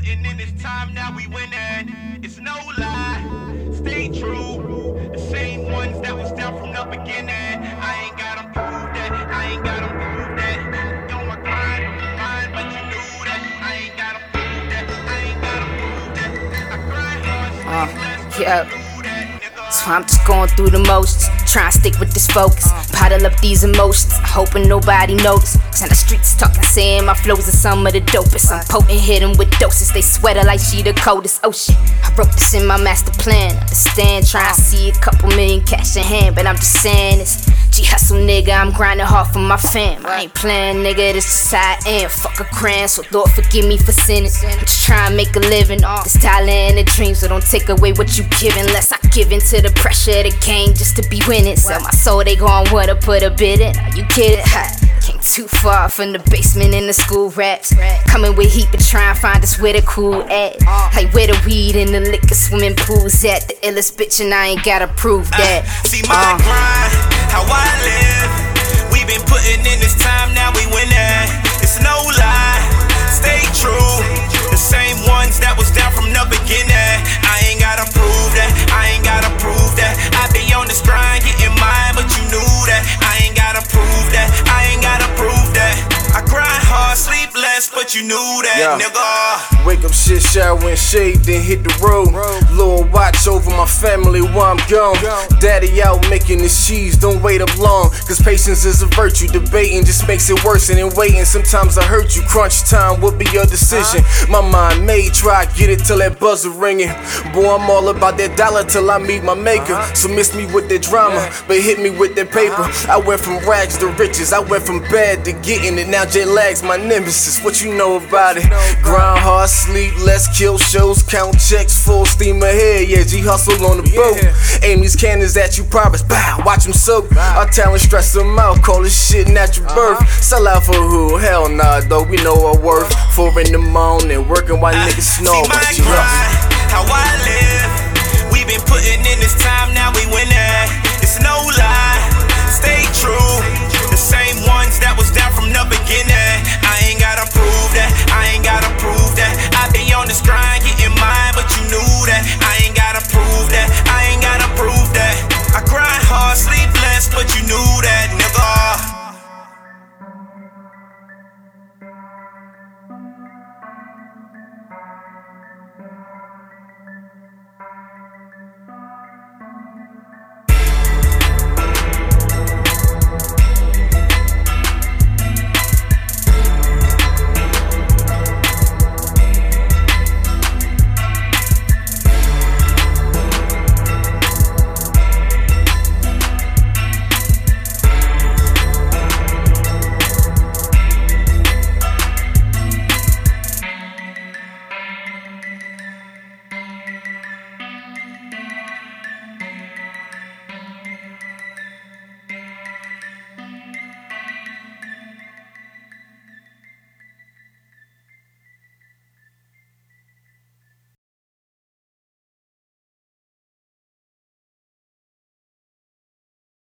putting in this time, now we winning. It's no lie, stay true. The same ones that was down from the beginning. I ain't gotta prove that, I ain't gotta prove that. On my grind, but you knew that. I ain't gotta prove that, I ain't gotta prove that. I grind hard, sleep less, but you knew that, nigga. So I'm just going through the motions, trying to stick with this focus. Bottle up these emotions, hoping nobody notice. Cause in the streets talking, saying my flows are some of the dopest. I'm potent, hitting with doses, they sweater like she the coldest. Oh shit, I wrote this in my master plan. Understand, trying to see a couple million cash in hand. But I'm just saying this G-hustle nigga, I'm grinding hard for my fam. I ain't playing nigga, this is how I am. Fuck a crown, so Lord forgive me for sinning. I'm just trying to make a living. This talent and the dream, so don't take away what you giving. Lest I give in to the pressure of the game just to be winning. Sell my soul, they gon' wanna put a bid in. Are you kidding? Came too far from the basement in the school raps. Coming with heat, but try and find us where the cool at. Like where the weed and the liquor swimming pools at. The illest bitch and I ain't gotta prove that. See my grind, how I live. We been putting in this time, now we winning. It's no lie, stay true. The same ones that was down from the beginning. I ain't gotta prove that, I ain't gotta prove that. I be on this grind, getting mine, but you knew that. I ain't gotta prove that, I ain't gotta prove that. I grind hard, sleep less, but you knew that, nigga. Wake up, shit, shower and shave, then hit the road. Lord, watch over my family while I'm gone. Daddy out making the cheese, don't wait up long. Cause patience is a virtue, debating just makes it worse. And in waiting, sometimes I hurt you. Crunch time, what be your decision? My mind made, try get it till that buzzer ringing. Boy, I'm all about that dollar till I meet my maker. So miss me with that drama, but hit me with that paper. I went from rags to riches, I went from bad to getting it. Now jet lags my nemesis, what you know about it? Grind hard, sleep less, kill shows, count checks, full steam ahead. Yeah, G-hustle on the boat. Aim these cannons at you, promise, bow, watch them soak. Our talent stress them out, call this shit natural birth. Sell out for who? Hell nah, though, we know our worth. 4 in the morning, working while niggas snore. See my grind, how I live. We been putting in this time, now we winning. It's no lie, stay true. The same ones that was down from the beginning.